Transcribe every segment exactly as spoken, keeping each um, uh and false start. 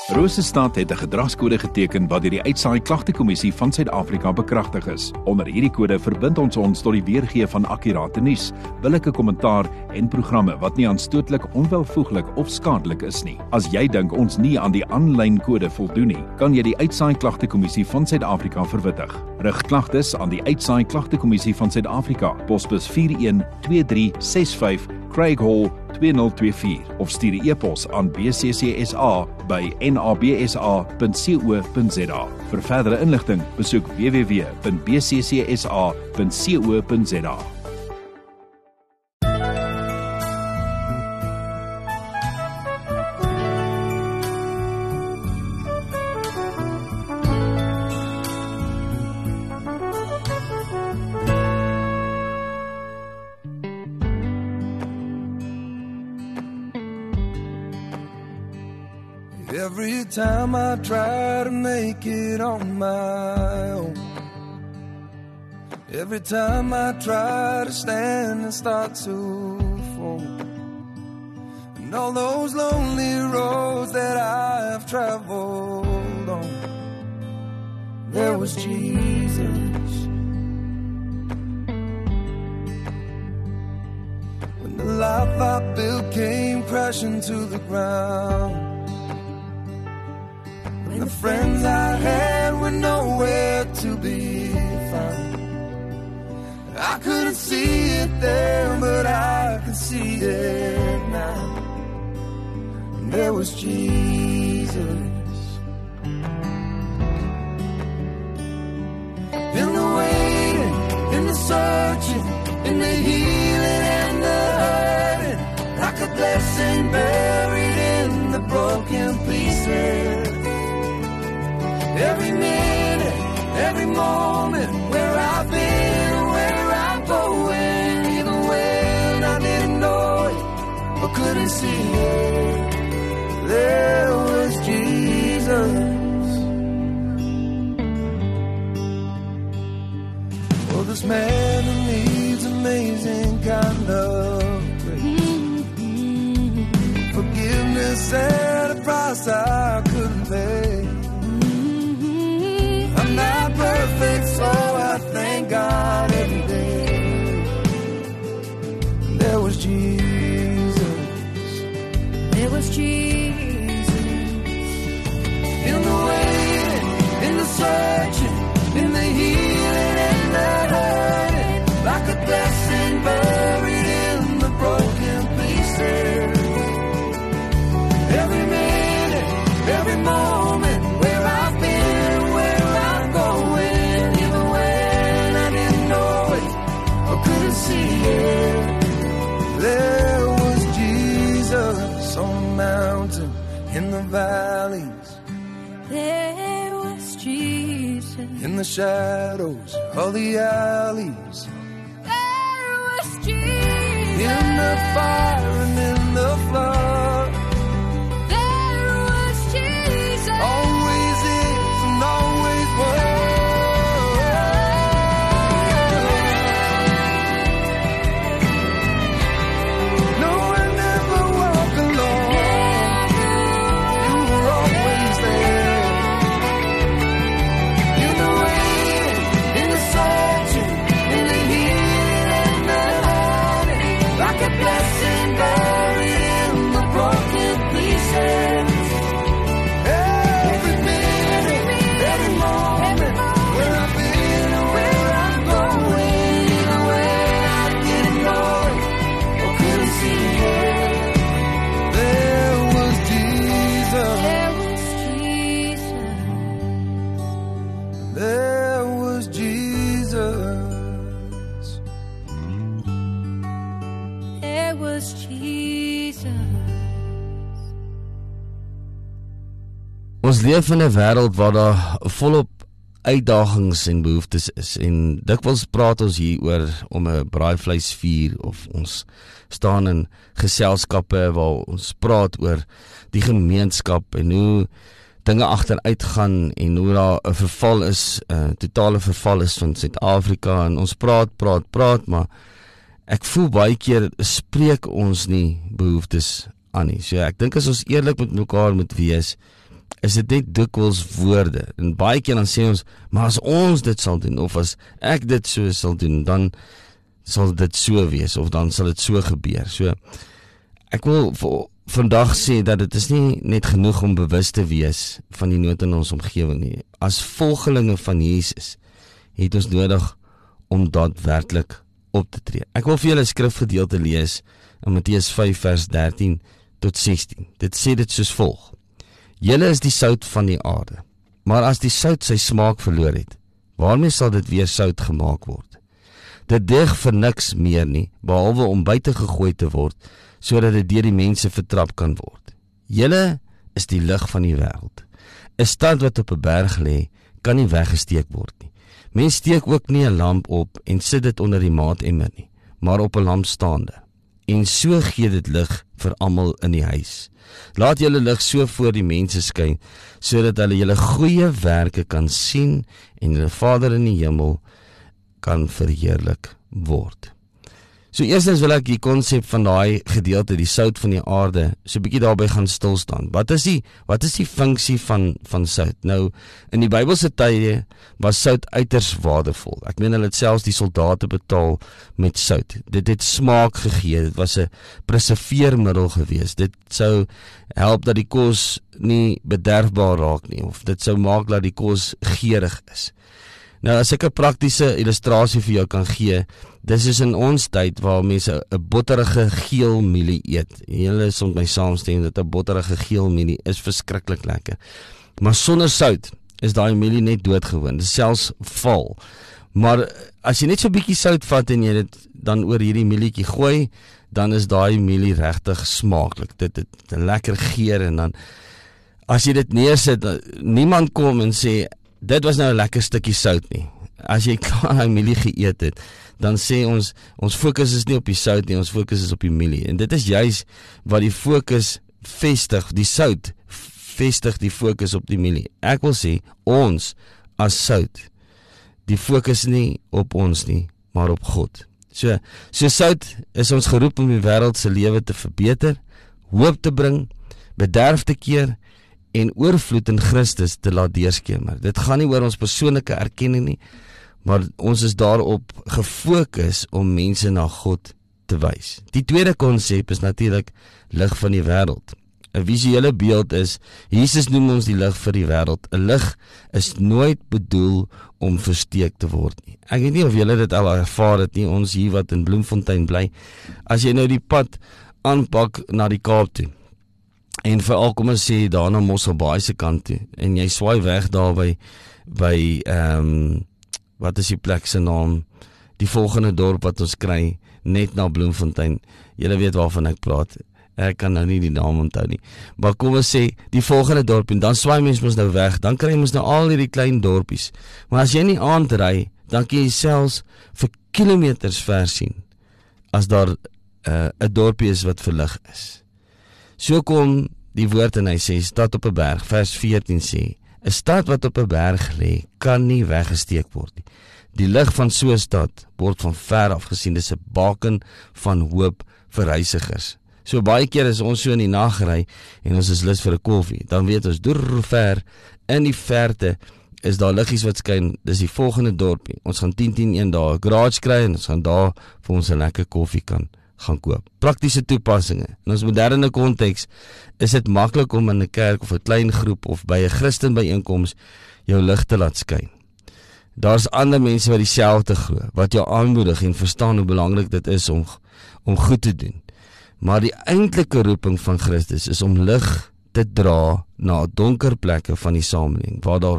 Rosestad het 'n gedragskode geteken wat deur die Uitsaai Klagtekommissie van Suid-Afrika bekragtig is. Onder hierdie kode verbind ons ons tot die weergee van akkurate nuus, billike kommentaar en programme wat nie aanstootlik, onwelvoeglik of skadelik is nie. As jy dink ons nie aan die aanlyn kode voldoen nie, kan jy die Uitsaai Klagtekommissie van Suid-Afrika verwittig. Rig klagtes aan die Uitsaai Klagtekommissie van Suid-Afrika, posbus vier een twee drie ses vyf, Craig Hall twee nul twee vier of stuur 'n e-pos aan b c c s a by n a b s a punt co punt z a. Vir verdere inligting, besoek w w w punt b c c s a punt co punt z a. Every time I try to make it on my own, every time I try to stand and start to fall, and all those lonely roads that I have traveled on, there was Jesus. When the life I built came crashing to the ground, and the friends I had were nowhere to be found. I couldn't see it then, but I can see it now. And there was Jesus. In the waiting, in the searching, in the healing and the hurting, like a blessing buried in the broken pieces. Every minute, every moment, where I've been, where I'm going, even when I didn't know it or couldn't see it, there was Jesus. Oh, this man who needs amazing kind of grace, forgiveness at a price I couldn't pay. I'm not perfect, so I thank God every day. There was Jesus. There was Jesus. In the waiting, in the searching, in the healing and the hurting, like a blessing buried in the broken pieces. Every minute, every moment, where I've been, where I'm going, even when I didn't know it or couldn't see it, there was Jesus on the mountain, in the valleys. There was Jesus In the shadows of the alleys. There was Jesus In the fire and in the flood. There was Jesus Always is and always was. No, I never walk alone. You were always there. In the waiting, in the searching, in the healing and the hurting, like a blessing buried in the broken pieces. Every minute, every moment, where I've been and where I'm going, even when I didn't know it or couldn't see it, there was Jesus. There was Jesus There was Jesus. There was Jesus. Ons leef in 'n wêreld waar daar volop uitdagings en behoeftes is, en dikwels praat ons hier oor om 'n braaivleisvuur, of ons staan in geselskappe waar ons praat oor die gemeenskap en hoe dinge agteruit gaan en hoe daar 'n verval is, 'n totale verval is van Suid-Afrika, en ons praat, praat, praat, maar ek voel baie keer spreek ons nie behoeftes aan nie. So ek dink as ons eerlik met mekaar moet wees, is dit net dikwels woorde. En baie keer dan sê ons, maar as ons dit sal doen, of as ek dit so sal doen, dan sal dit so wees, of dan sal dit so gebeur. So, ek wil vir vandag sê dat dit is nie net genoeg om bewus te wees van die nood in ons omgewing nie. As volgelinge van Jesus het ons nodig om daadwerklik op te tree. Ek wil vir julle 'n skrifgedeelte lees in Matteus vyf vers dertien tot sestien. Dit sê dit soos volg: Julle is die sout van die aarde, maar as die sout sy smaak verloor het, waarmee sal dit weer sout gemaak word? Dit deug vir niks meer nie, behalwe om buite gegooi te word, sodat dit deur die mense vertrap kan word. Julle is die lig van die wêreld. 'n Stad wat op 'n berg lê, kan nie weggesteek word nie. Mens steek ook nie 'n lamp op en sit dit onder die maatemmer nie, maar op 'n lampstaande. En so gee dit lig vir almal in die huis. Laat julle lig so voor die mense skyn, sodat hulle julle goeie werke kan sien en julle Vader in die hemel kan verheerlik word. So eerstens wil ek die konsep van daai gedeelte, die sout van die aarde, so 'n bietjie daarby gaan stil staan. Wat is die wat is die funksie van van sout? Nou, in die Bybelse tye was sout uiters waardevol. Ek meen hulle het selfs die soldate betaal met sout. Dit het smaak gegee. Dit was 'n preserveermiddel geweest. Dit sou help dat die kos nie bederfbaar raak nie, of dit sou maak dat die kos geurig is. Nou, as ek 'n praktiese illustrasie vir jou kan gee, dis is in ons tyd waar mense 'n botterige geel mielie eet. Julle sal met my saamstem dat 'n botterige geel mielie is verskriklik lekker. Maar sonder sout is daai mielie net doodgewoon, dis selfs val. Maar as jy net so 'n bietjie sout vat en jy dit dan oor hierdie mielietjie gooi, dan is daai mielie regtig smaaklik. Dit het 'n lekker geur, en dan as jy dit neersit, niemand kom en sê dit was nou 'n lekker stukkie sout nie. As jy klaar daai mielie geëet het, dan sê ons, ons fokus is nie op die sout nie, ons fokus is op die mielie. En dit is juis wat die fokus vestig, die sout vestig die fokus op die mielie. Ek wil sê, ons as sout, die fokus nie op ons nie, maar op God. So, so sout is ons geroep om die wêreld se lewe te verbeter, hoop te bring, bederf te keer, en oorvloed in Christus te laat deurskemer. Dit gaan nie oor ons persoonlike erkenning nie, maar ons is daarop gefokus om mense na God te wys. Die tweede konsep is natuurlik lig van die wêreld. 'n Visuele beeld is, Jesus noem ons die lig vir die wêreld. 'n Lig is nooit bedoel om versteek te word nie. Ek weet nie of julle dit al ervaar het nie, ons hier wat in Bloemfontein bly. As jy nou die pad aanpak na die Kaap toe, en veral kom ons sê daar na Mosselbaai se kant toe, en jy swaai weg daar by, by ehm um, wat is die plek se naam, die volgende dorp wat ons kry, net na Bloemfontein, julle weet waarvan ek praat, ek kan nou nie die naam onthou nie, maar kom ons sê, die volgende dorp, en dan swaai mens ons nou weg, dan kry ons nou al hierdie klein dorpies, maar as jy nie aandry, dan kan jy selfs vir kilometers ver sien, as daar 'n uh, dorpie is wat verlig is. So kom die woord en hy sê, stad op 'n berg, vers veertien sê, 'n stad wat op 'n berg lê, kan nie weggesteek word nie. Die lig van so 'n stad word van ver af gesien, dis 'n baken van hoop vir reisigers. So baie keer is ons so in die nag ry, en ons is lus vir 'n koffie, dan weet ons, deur ver, in die verte, is daar liggies wat skyn, dis die volgende dorpie, ons gaan tien tien een daar 'n garage kry, en ons gaan daar vir ons 'n lekker koffie kan gaan koop. Praktiese toepassings. In ons moderne konteks is dit maklik om in 'n kerk of 'n klein groep of by 'n Christen byeenkoms jou lig te laat skyn. Daar's ander mense wat dieselfde glo, wat jou aanmoedig en verstaan hoe belangrik dit is om om goed te doen. Maar die eintlike roeping van Christus is om lig te dra na donker plekke van die samelewing waar daar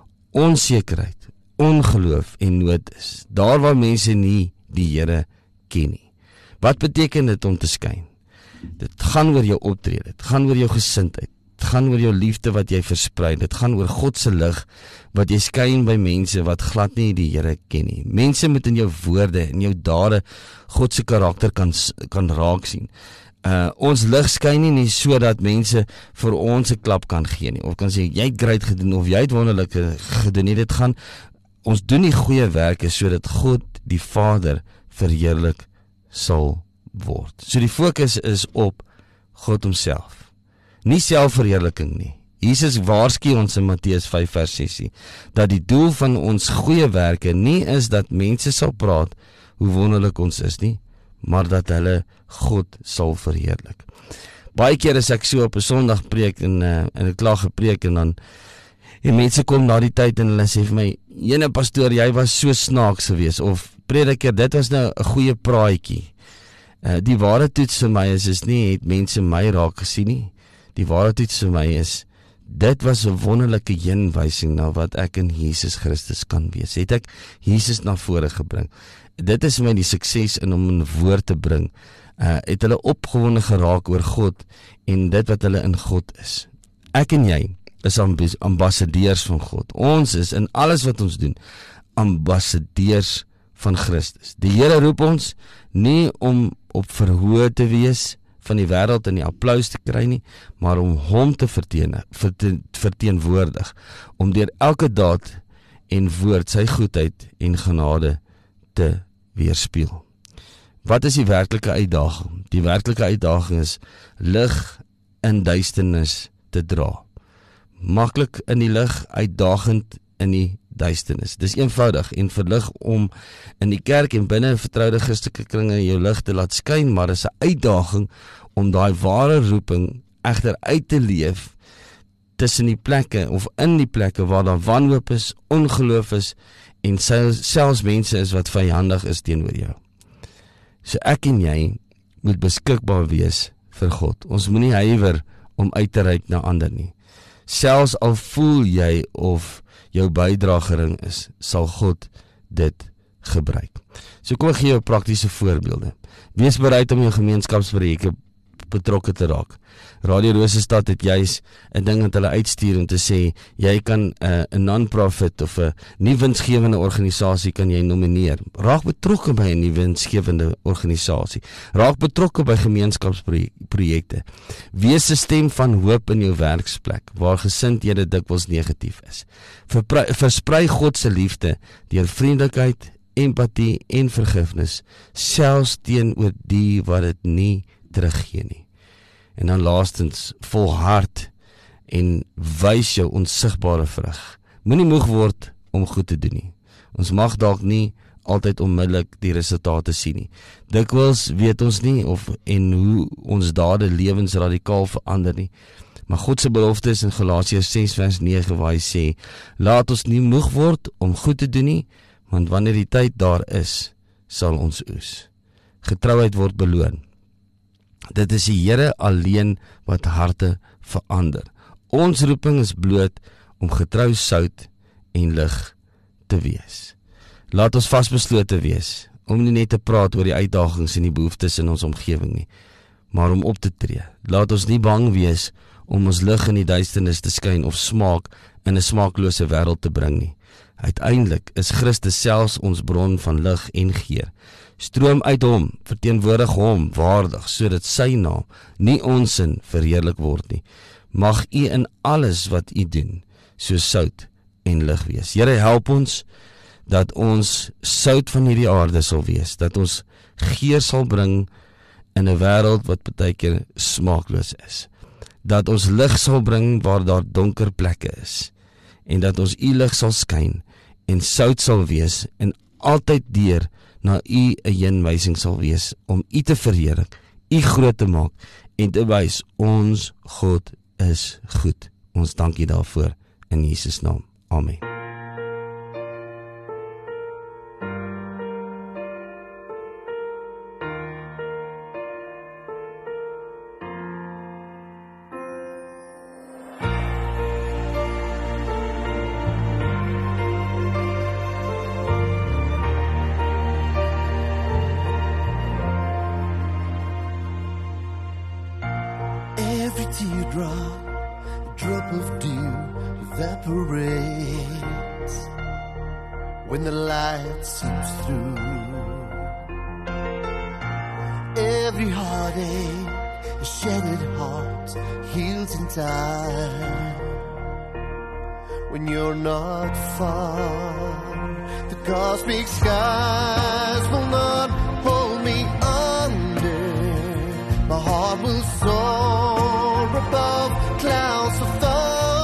onsekerheid, ongeloof en nood is. Daar waar mense nie die Here ken nie. Wat beteken dit om te skyn? Dit gaan oor jou optrede, dit gaan oor jou gesindheid, dit gaan oor jou liefde wat jy versprei, dit gaan oor God se lig wat jy skyn by mense wat glad nie die Here ken nie. Mense moet in jou woorde en jou dade God se karakter kan kan raak sien. Uh, ons lig skyn nie nie sodat mense vir ons 'n klap kan gee nie, of kan sê jy het great gedoen of jy het wonderlike gedoen nie. Dit gaan, ons doen die goeie werke sodat God die Vader verheerlik sal word. So die fokus is op God homself. Nie selfverheerliking nie, Jesus waarsku ons in Matteus vyf vers ses, dat die doel van ons goeie werke nie is dat mense sal praat hoe wonderlik ons is nie, maar dat hulle God sal verheerlik. Baie keer as ek so op 'n Sondag preek en, uh, en ek klaar gepreek en dan en mense kom na die tyd en hulle sê vir my, "Jene pastoor, jy was so snaaks geweest," of "Prediker, dit was nou 'n goeie praatjie." Uh, die ware toets vir my is, is nie, het mense my raak gesien nie. Die ware toets vir my is, dit was 'n wonderlike heenwysing na wat ek in Jesus Christus kan wees. Het ek Jesus na vore gebring. Dit is my die sukses in om 'n woord te bring. Uh, het hulle opgewonde geraak oor God en dit wat hulle in God is. Ek en jy is ambassadeurs van God. Ons is in alles wat ons doen ambassadeurs van Christus. Die Here roep ons nie om op verhoor te wees van die wêreld en die applaus te kry nie, maar om hom te verteen, verte, verteenwoordig, om deur elke daad en woord sy goedheid en genade te weerspieël. Wat is die werklike uitdaging? Die werklike uitdaging is lig in duisternis te dra. Maklik in die lig, uitdagend in die duisternis. Dis eenvoudig en verlig om in die kerk en binne vertroude Christelike kringe jou lig te laat skyn, maar is 'n uitdaging om daai ware roeping egter uit te leef tussen die plekke of in die plekke waar daar wanhoop is, ongeloof is en selfs mense is wat vyandig is teenoor jou. So ek en jy moet beskikbaar wees vir God. Ons moenie huiwer om uit te reik na ander nie. Selfs al voel jy of jou bydrae gering is, sal God dit gebruik. So kom ek gee jou praktiese voorbeelde. Wees bereid om jou gemeenskapsprojekte betrokke te raak. Radio Rosestad het juis 'n ding wat hulle uitstuur om te sê, jy kan 'n uh, 'n non-profit of 'n nie winsgewende organisasie kan jy nomineer. Raak betrokke by 'n nie winsgewende organisasie. Raak betrokke by gemeenskapsprojekte. Wees 'n stem van hoop in jou werksplek waar gesindhede dikwels negatief is. Verprei, versprei God se liefde deur vriendelikheid, empatie en vergifnis, selfs teenoor die wat dit nie teruggee nie. En dan laastens, volhard en wys jou onsigbare vrug. Moenie moeg word om goed te doen nie. Ons mag dalk nie altyd onmiddellik die resultate sien nie. Dikwels weet ons nie of en hoe ons dade lewens radikaal verander nie. Maar God se belofte is in Galasiërs ses vers nege waar hy sê, laat ons nie moeg word om goed te doen nie, want wanneer die tyd daar is, sal ons oes. Getrouheid word beloon. Dit is die Here alleen wat harte verander. Ons roeping is bloot om getrou sout en lig te wees. Laat ons vasbeslote wees om nie net te praat oor die uitdagings en die behoeftes in ons omgewing nie, maar om op te tree. Laat ons nie bang wees om ons lig in die duisternis te skyn of smaak in 'n smaaklose wêreld te bring nie. Uiteindelik is Christus selfs ons bron van lig en geur. Stroom uit hom, verteenwoordig hom waardig, sodat sy naam nie onsin verheerlik word nie. Mag u in alles wat u doen, so sout en lig wees. Here, help ons dat ons sout van hierdie aarde sal wees, dat ons geur sal bring in 'n wêreld wat baie keer smaakloos is. Dat ons lig sal bring waar daar donker plekke is, en dat ons u lig sal skyn en sout sal wees en altyd deur na u 'n heenwysing sal wees om u te verheerlik, u groot te maak en te wys ons God is goed. Ons dank u daarvoor in Jesus naam. Amen. Teardrop, a drop of dew evaporates when the light seeps through. Every heartache, a shattered heart heals in time. When you're not far, the cosmic skies will not hold me under. My heart will soar above clouds of thought.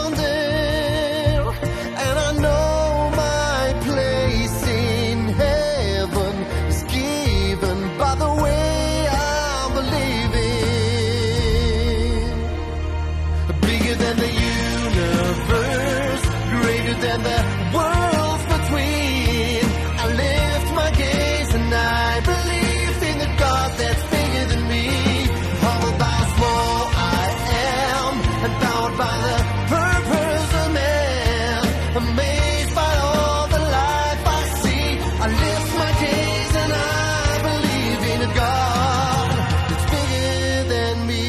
empowered by the purpose of man, amazed by all the life I see. I lift my gaze and I believe in a God that's bigger than me.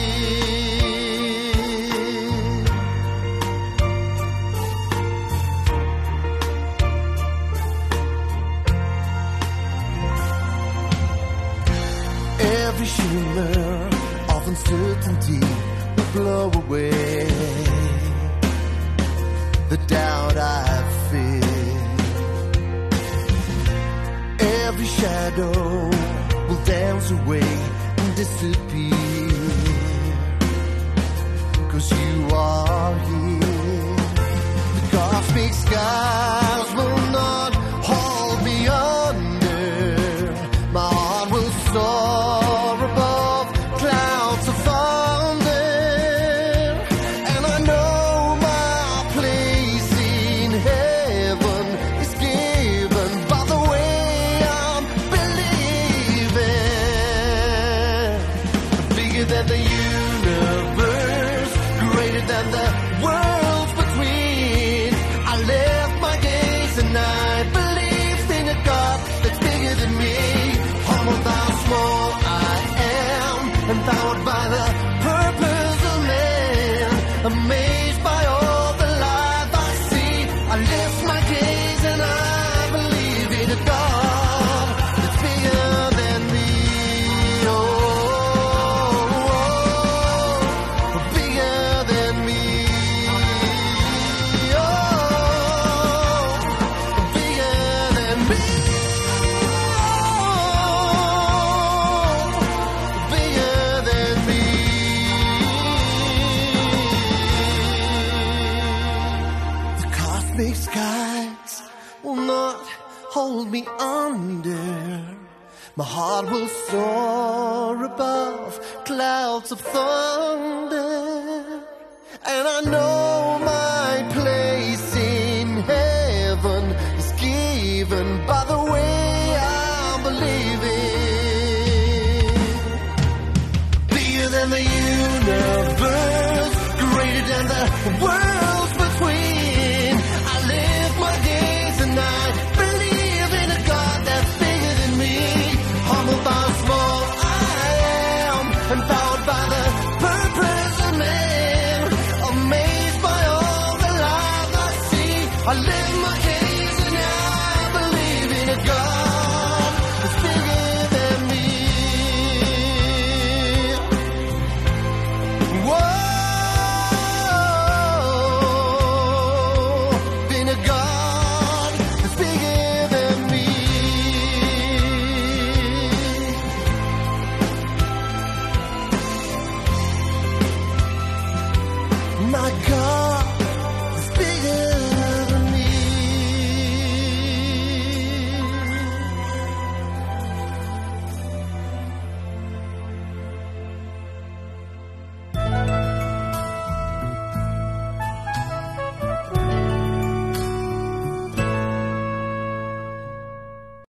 Every shimmer of uncertainty will blow away the doubt I feel. Every shadow will dance away and disappear, 'cause you are here. The cosmic skies will not hold me under. My heart will soar above clouds of thunder, and I know my place in heaven is given by the way I'm believing. Bigger than the universe, greater than the worlds between. I lift my gaze and I believe in a God that's bigger than me. Humbled how small I am, empowered by the purpose of man, amazed by all the life I see. I lift my gaze and I believe in a God that's bigger than me. Oh, oh, bigger than me. Oh, bigger than me. Bigger than me. The cosmic skies will not hold me under. My heart will soar above clouds of thunder, and I know my place in heaven is given by the way I'm believing. Bigger than the universe, greater than the worlds between. I lift my gaze and I believe in a God that's bigger than me. Humbled by how small I am, empowered by the purpose of man, amazed by all the life I see. I lift my gaze and I believe in a God that's bigger than me. Whoa, in a God that's bigger than me. My God